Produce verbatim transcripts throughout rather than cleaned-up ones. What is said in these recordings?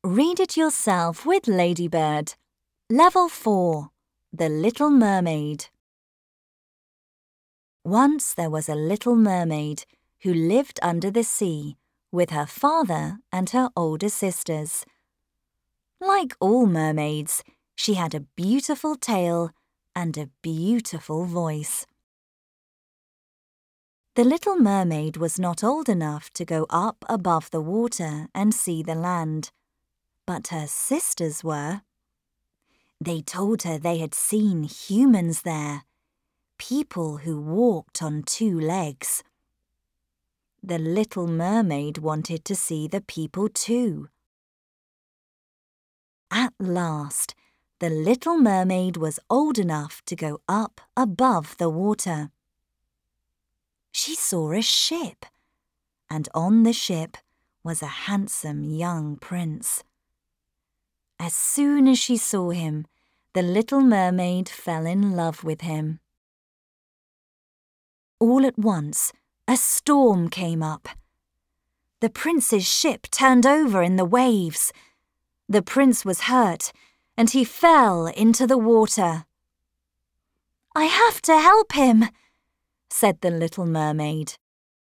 Read it yourself with Ladybird. Level four. The Little Mermaid. Once there was a little mermaid who lived under the sea with her father and her older sisters. Like all mermaids, she had a beautiful tail and a beautiful voice. The little mermaid was not old enough to go up above the water and see the land, but her sisters were. They told her they had seen humans there, people who walked on two legs. The little mermaid wanted to see the people too. At last, the little mermaid was old enough to go up above the water. She saw a ship, and on the ship was a handsome young prince. As soon as she saw him, the little mermaid fell in love with him. All at once, a storm came up. The prince's ship turned over in the waves. The prince was hurt, and he fell into the water. "I have to help him," said the little mermaid.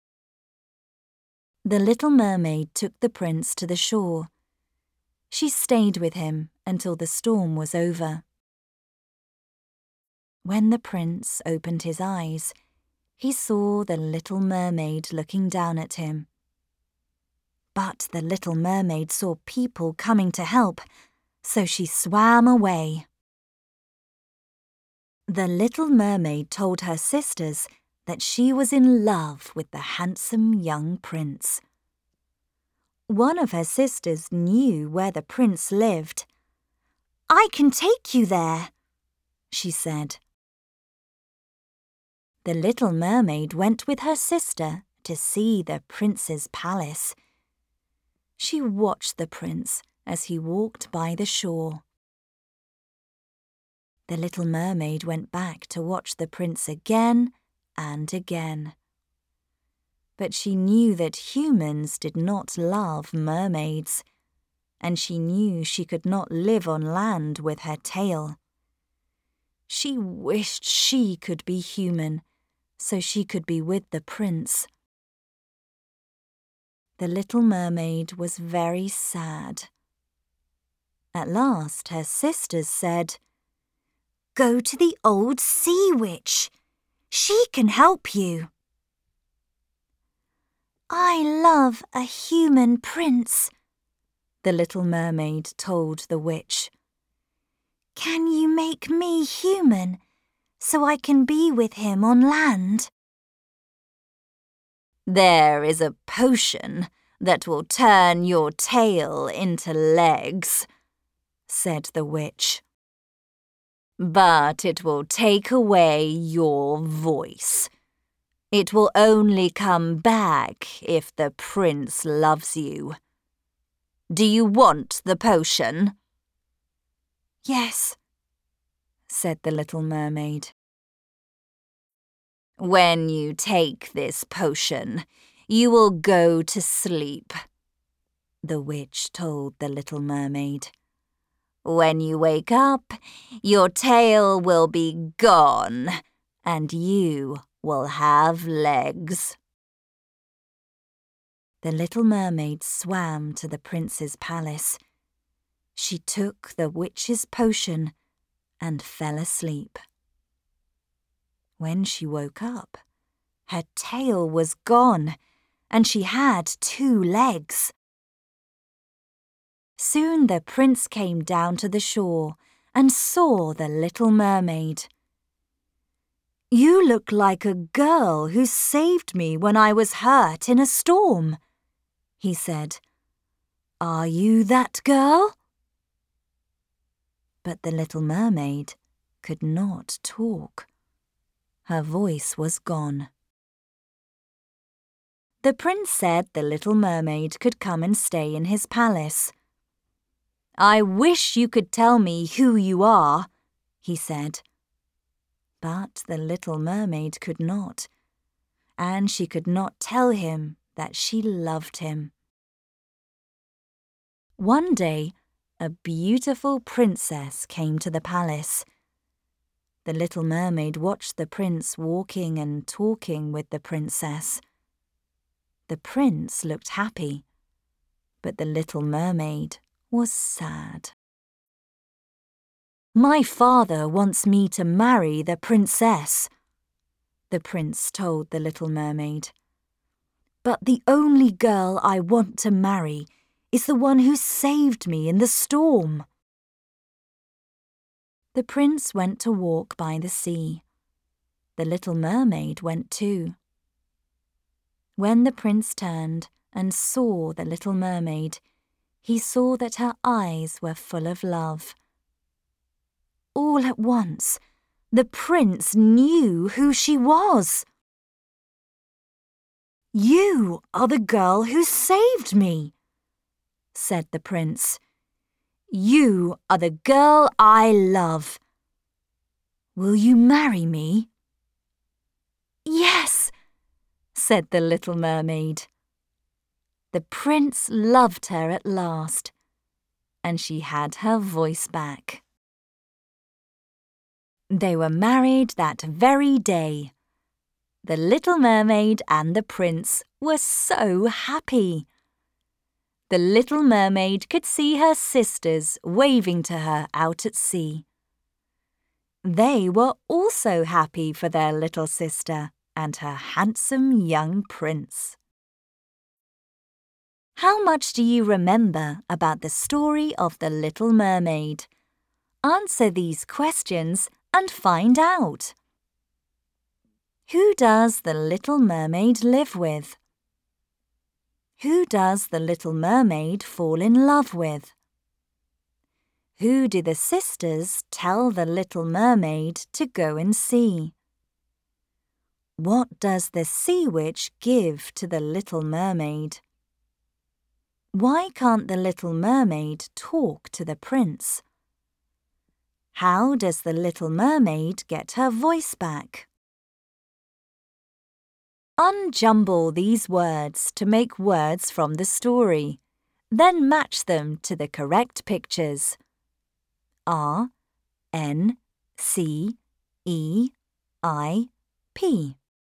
The little mermaid took the prince to the shore. She stayed with him until the storm was over. When the prince opened his eyes, he saw the little mermaid looking down at him. But the little mermaid saw people coming to help, so she swam away. The little mermaid told her sisters that she was in love with the handsome young prince. One of her sisters knew where the prince lived. "I can take you there," she said. The little mermaid went with her sister to see the prince's palace. She watched the prince as he walked by the shore. The little mermaid went back to watch the prince again and again. But she knew that humans did not love mermaids, and she knew she could not live on land with her tail. She wished she could be human, so she could be with the prince. The little mermaid was very sad. At last her sisters said, "Go to the old sea witch. She can help you." "I love a human prince," the little mermaid told the witch. "Can you make me human so I can be with him on land?" "There is a potion that will turn your tail into legs," said the witch. "But it will take away your voice. It will only come back if the prince loves you. Do you want the potion?" "Yes," said the little mermaid. "When you take this potion, you will go to sleep," the witch told the little mermaid. "When you wake up, your tail will be gone, and you will have legs." The little mermaid swam to the prince's palace. She took the witch's potion and fell asleep. When she woke up, her tail was gone, and she had two legs. Soon the prince came down to the shore and saw the little mermaid. "You look like a girl who saved me when I was hurt in a storm," he said. "Are you that girl?" But the little mermaid could not talk. Her voice was gone. The prince said the little mermaid could come and stay in his palace. "I wish you could tell me who you are," he said. But the little mermaid could not, and she could not tell him that she loved him. One day, a beautiful princess came to the palace. The little mermaid watched the prince walking and talking with the princess. The prince looked happy, but the little mermaid was sad. "My father wants me to marry the princess," the prince told the little mermaid. "But the only girl I want to marry is the one who saved me in the storm." The prince went to walk by the sea. The little mermaid went too. When the prince turned and saw the little mermaid, he saw that her eyes were full of love. All at once, the prince knew who she was. "You are the girl who saved me," said the prince. "You are the girl I love. Will you marry me?" "Yes," said the little mermaid. The prince loved her at last, and she had her voice back. They were married that very day. The little mermaid and the prince were so happy. The little mermaid could see her sisters waving to her out at sea. They were also happy for their little sister and her handsome young prince. How much do you remember about the story of the Little Mermaid? Answer these questions and find out. Who does the Little Mermaid live with? Who does the Little Mermaid fall in love with? Who do the sisters tell the Little Mermaid to go and see? What does the Sea Witch give to the Little Mermaid? Why can't the Little Mermaid talk to the prince? How does the Little Mermaid get her voice back? Unjumble these words to make words from the story. Then match them to the correct pictures. R, N, C, E, I, P.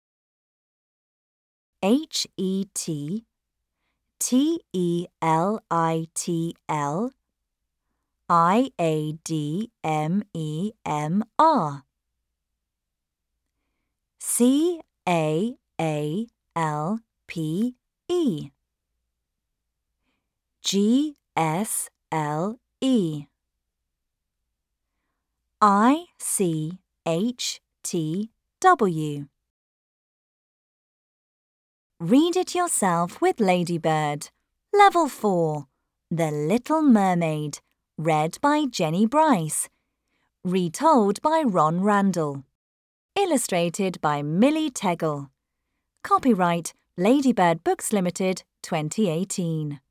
H, E, T, T, E, L, I, T, L, I, A, D, M, E, M, R. C, A, A, L, P, E. G, S, L, E. I, C, H, T, W. Read it yourself with Ladybird. Level four. The Little Mermaid. Read by Jenny Bryce. Retold by Ron Randall. Illustrated by Millie Tegel. Copyright Ladybird Books Limited twenty eighteen.